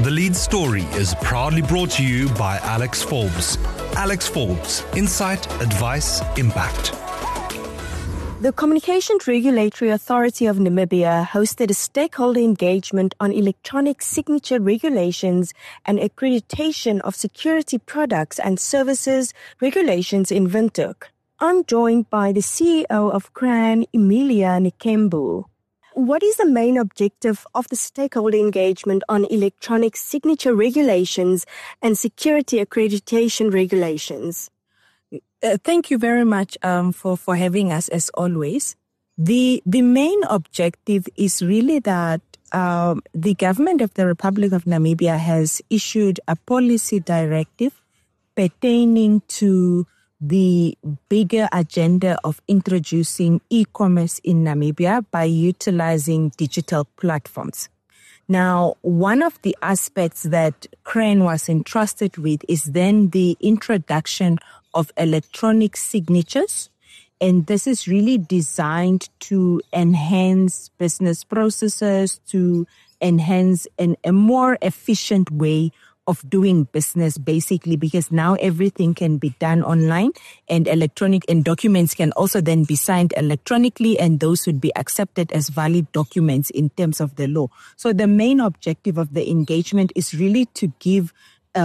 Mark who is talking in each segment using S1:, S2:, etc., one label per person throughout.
S1: The Lead Story is proudly brought to you by Alex Forbes. Alex Forbes, insight, advice, impact.
S2: The Communications Regulatory Authority of Namibia hosted a stakeholder engagement on electronic signature regulations and accreditation of security products and services regulations in Windhoek. I'm joined by the CEO of CRAN, Emilia Nikembu. What is the main objective of the stakeholder engagement on electronic signature regulations and security accreditation regulations?
S3: Thank you very much for having us as always. The main objective is really that the government of the Republic of Namibia has issued a policy directive pertaining to the bigger agenda of introducing e-commerce in Namibia by utilizing digital platforms. Now, one of the aspects that CRAN was entrusted with is then the introduction of electronic signatures. And this is really designed to enhance business processes, to enhance a more efficient way of doing business, basically, because now everything can be done online and electronic, and documents can also then be signed electronically, and those would be accepted as valid documents in terms of the law. So the main objective of the engagement is really to give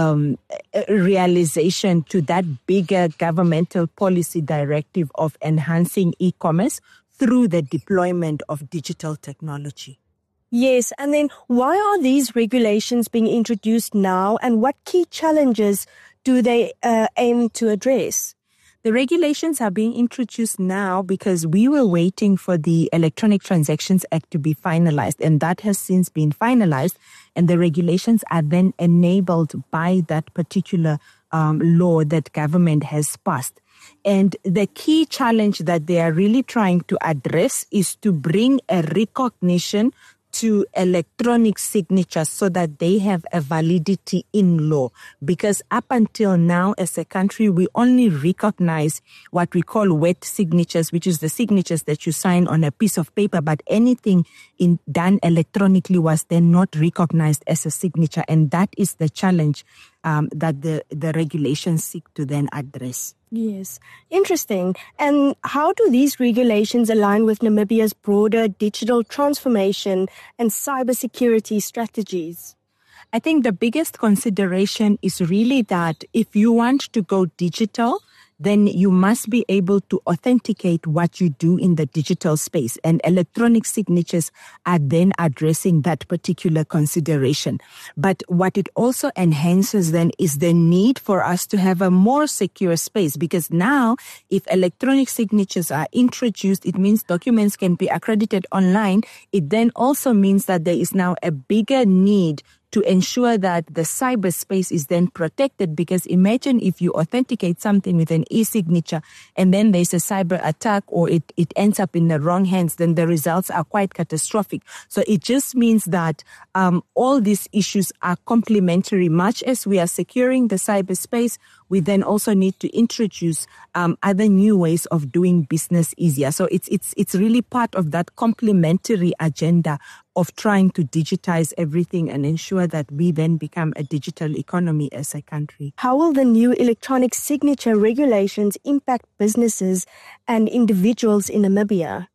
S3: realization to that bigger governmental policy directive of enhancing e-commerce through the deployment of digital technology.
S2: Yes, and then why are these regulations being introduced now, and what key challenges do they aim to address?
S3: The regulations are being introduced now because we were waiting for the Electronic Transactions Act to be finalized, and that has since been finalized, and the regulations are then enabled by that particular law that government has passed. And the key challenge that they are really trying to address is to bring a recognition to electronic signatures so that they have a validity in law. Because up until now, as a country, we only recognize what we call wet signatures, which is the signatures that you sign on a piece of paper, but anything done electronically was then not recognized as a signature. And that is the challenge that the regulations seek to then address.
S2: Yes, interesting. And how do these regulations align with Namibia's broader digital transformation and cybersecurity strategies?
S3: I think the biggest consideration is really that if you want to go digital, then you must be able to authenticate what you do in the digital space. And electronic signatures are then addressing that particular consideration. But what it also enhances then is the need for us to have a more secure space, because now if electronic signatures are introduced, it means documents can be accredited online. It then also means that there is now a bigger need to ensure that the cyberspace is then protected, because imagine if you authenticate something with an e-signature and then there's a cyber attack or it ends up in the wrong hands, then the results are quite catastrophic. So it just means that all these issues are complementary. Much as we are securing the cyberspace, we then also need to introduce other new ways of doing business easier. So it's really part of that complementary agenda of trying to digitize everything and ensure that we then become a digital economy as a country.
S2: How will the new electronic signature regulations impact businesses and individuals in Namibia?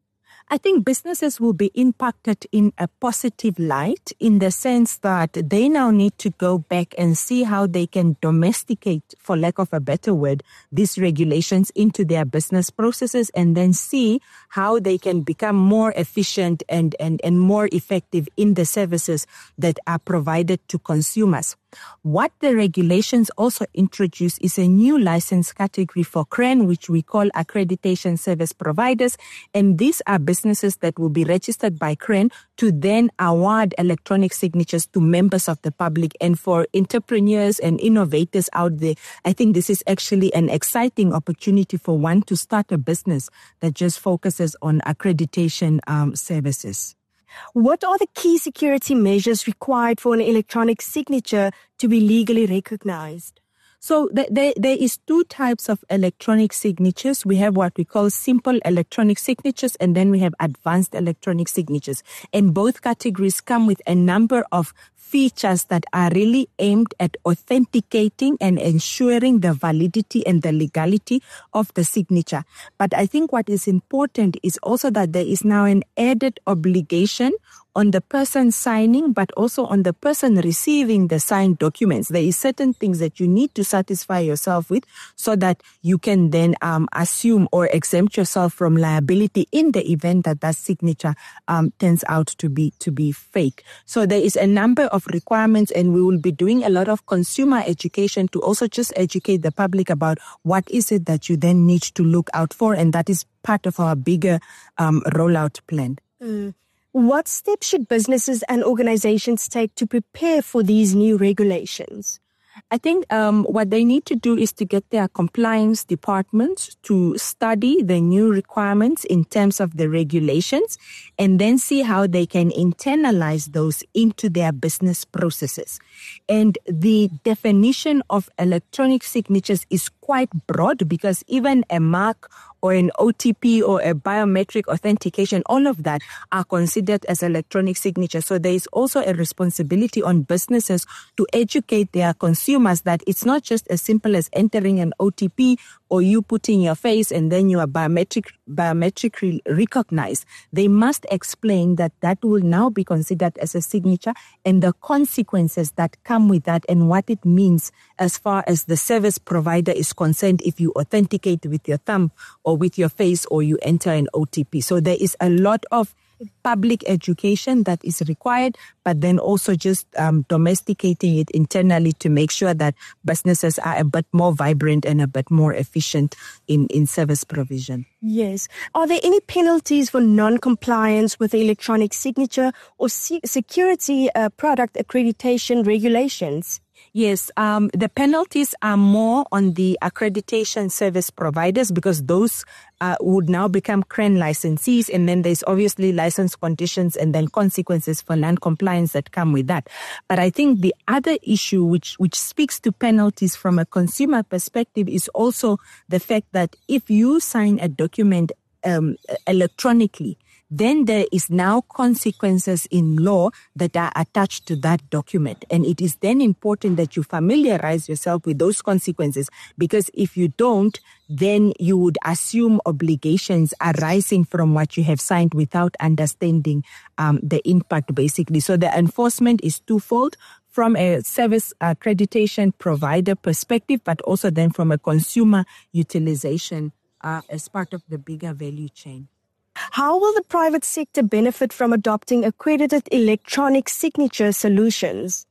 S3: I think businesses will be impacted in a positive light, in the sense that they now need to go back and see how they can domesticate, for lack of a better word, these regulations into their business processes, and then see how they can become more efficient and more effective in the services that are provided to consumers. What the regulations also introduce is a new license category for CRAN, which we call accreditation service providers. And these are businesses that will be registered by CRAN to then award electronic signatures to members of the public. And for entrepreneurs and innovators out there, I think this is actually an exciting opportunity for one to start a business that just focuses on accreditation services.
S2: What are the key security measures required for an electronic signature to be legally recognized?
S3: So there is two types of electronic signatures. We have what we call simple electronic signatures, and then we have advanced electronic signatures. And both categories come with a number of features that are really aimed at authenticating and ensuring the validity and the legality of the signature. But I think what is important is also that there is now an added obligation on the person signing, but also on the person receiving the signed documents. There is certain things that you need to satisfy yourself with so that you can then assume or exempt yourself from liability in the event that that signature turns out to be fake. So there is a number of requirements, and we will be doing a lot of consumer education to also just educate the public about what is it that you then need to look out for, and that is part of our bigger rollout plan.
S2: What steps should businesses and organizations take to prepare for these new regulations?
S3: I think what they need to do is to get their compliance department to study the new requirements in terms of the regulations and then see how they can internalize those into their business processes. And the definition of electronic signatures is quite broad because even a mark or an OTP or a biometric authentication, all of that are considered as electronic signatures. So there is also a responsibility on businesses to educate their consumers that it's not just as simple as entering an OTP or you putting your face and then you are biometrically recognized. They must explain that that will now be considered as a signature and the consequences that come with that and what it means as far as the service provider is concerned if you authenticate with your thumb or with your face or you enter an OTP. So there is a lot of public education that is required, but then also just domesticating it internally to make sure that businesses are a bit more vibrant and a bit more efficient in service provision.
S2: Yes. Are there any penalties for non-compliance with the electronic signature or security product accreditation regulations?
S3: Yes, the penalties are more on the accreditation service providers because those would now become CRAN licensees, and then there's obviously license conditions and then consequences for non-compliance that come with that. But I think the other issue which speaks to penalties from a consumer perspective is also the fact that if you sign a document electronically, then there is now consequences in law that are attached to that document. And it is then important that you familiarize yourself with those consequences, because if you don't, then you would assume obligations arising from what you have signed without understanding the impact, basically. So the enforcement is twofold, from a service accreditation provider perspective, but also then from a consumer utilization as part of the bigger value chain.
S2: How will the private sector benefit from adopting accredited electronic signature solutions?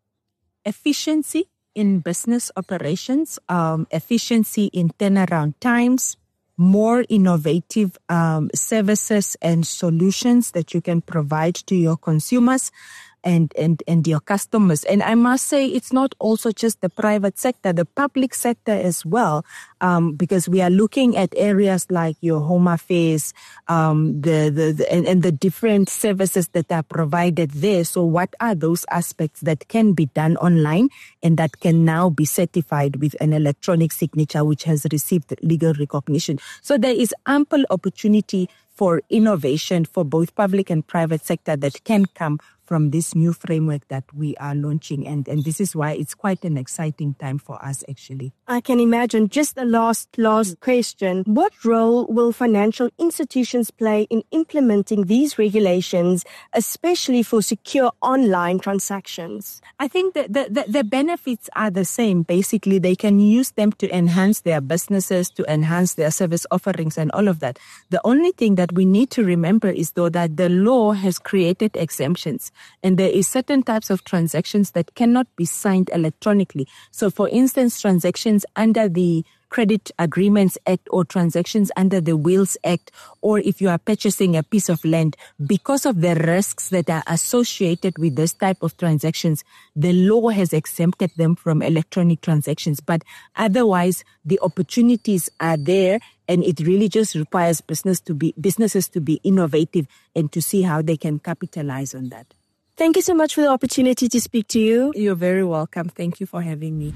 S3: Efficiency in business operations, efficiency in turnaround times, more innovative services and solutions that you can provide to your consumers and your customers. And I must say, it's not also just the private sector, the public sector as well, because we are looking at areas like your home affairs, and the different services that are provided there. So what are those aspects that can be done online and that can now be certified with an electronic signature which has received legal recognition? So there is ample opportunity for innovation for both public and private sector that can come from this new framework that we are launching. And this is why it's quite an exciting time for us, actually.
S2: I can imagine. Just the last question. What role will financial institutions play in implementing these regulations, especially for secure online transactions?
S3: I think that the benefits are the same. Basically, they can use them to enhance their businesses, to enhance their service offerings and all of that. The only thing that we need to remember is, though, that the law has created exemptions. And there is certain types of transactions that cannot be signed electronically. So, for instance, transactions under the Credit Agreements Act or transactions under the Wills Act, or if you are purchasing a piece of land, because of the risks that are associated with this type of transactions, the law has exempted them from electronic transactions. But otherwise, the opportunities are there, and it really just requires businesses to be innovative and to see how they can capitalize on that.
S2: Thank you so much for the opportunity to speak to you.
S3: You're very welcome. Thank you for having me.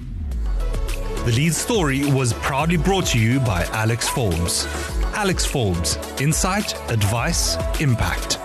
S1: The lead story was proudly brought to you by Alex Forbes. Alex Forbes, Insight, Advice, Impact.